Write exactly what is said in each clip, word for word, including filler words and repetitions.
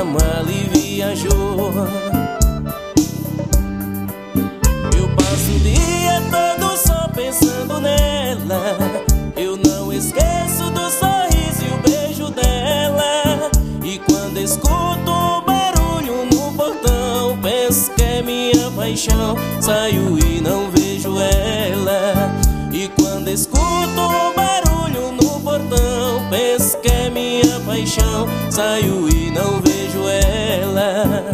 pra Mali viajou. Eu passo o dia todo só pensando nela. Eu não esqueço do sorriso e o beijo dela. E quando escuto o barulho no portão, penso que é minha paixão. Saio e não vejo ela. E quando escuto o barulho no portão, penso que é minha paixão. Saio e não vejo ela.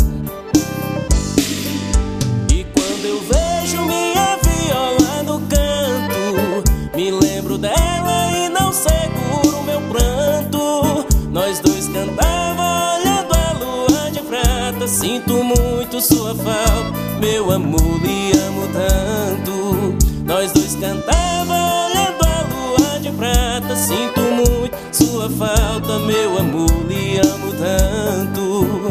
E quando eu vejo minha viola no canto, me lembro dela e não seguro meu pranto. Nós dois cantava olhando a lua de prata. Sinto muito sua falta, meu amor, lhe amo tanto. Nós dois cantava olhando a lua de prata. Sinto muito sua falta, meu amor, lhe amo tanto.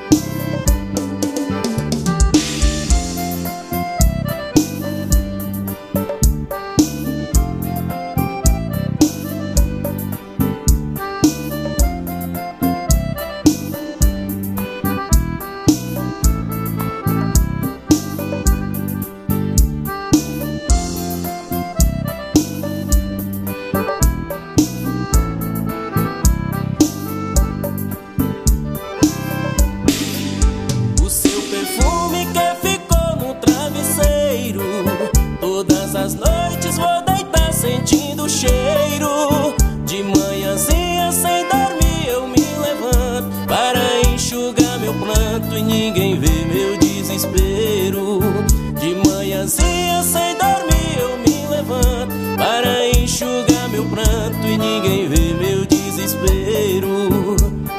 Todas as noites vou deitar sentindo o cheiro. De manhãzinha sem dormir eu me levanto para enxugar meu pranto e ninguém vê meu desespero. De manhãzinha sem dormir eu me levanto para enxugar meu pranto e ninguém vê meu desespero.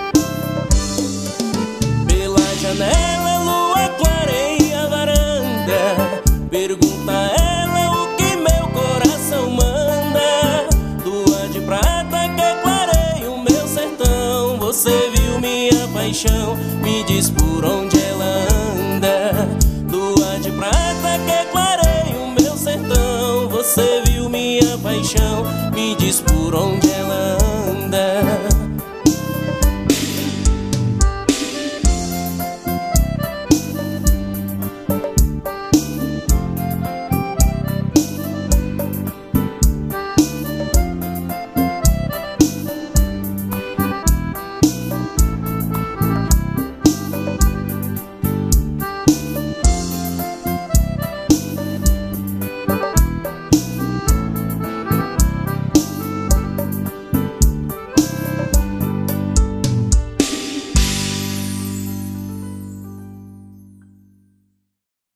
Pela janela a lua clareia a varanda. Pergunta a ela o que meu coração manda. Lua de prata que clareia o meu sertão. Você viu minha paixão, me diz por onde ela anda. Lua de prata que clareia o meu sertão. Você viu minha paixão, me diz por onde ela anda.